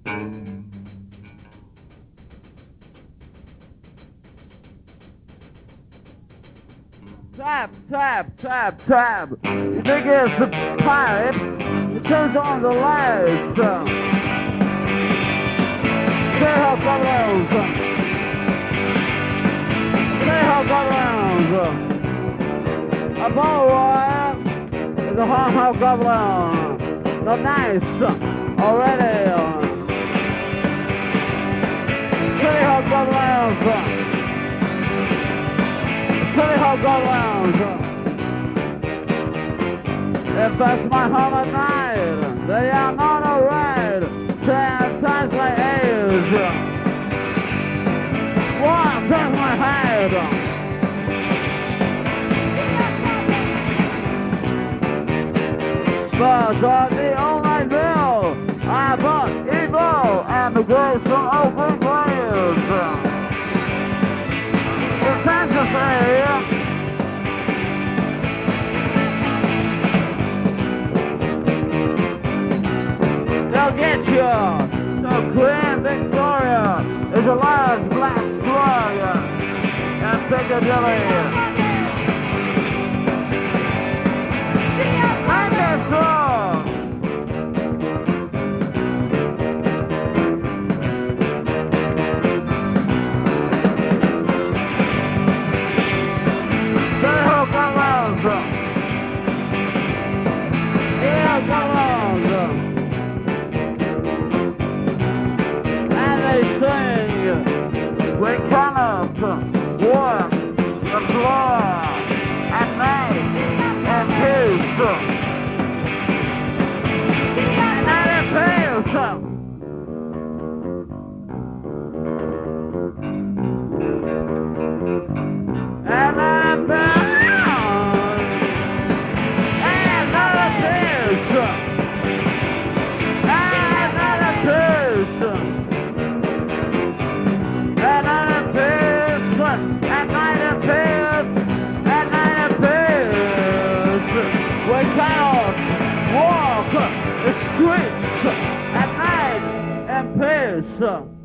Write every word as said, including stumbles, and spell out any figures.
Tap, tap, tap, tap. You think it's the pipes? It turns on the lights. Say how come around. Say how come around. A ball wire is a hard how come around. Not nice already. Say how come around. Tell me how God rounds. If that's my home at night, they are not alright. Ten times my age. One times my head. But on the all-night bill, I bought evil and the grace from open graves. It's time to say, they'll get you. So Queen Victoria is a large black slug in Piccadilly. And it's wrong. Yeah, come on. And they sing, we cannot walk the floor at night in peace. And it feels and then it we cannot walk the streets at night in peace.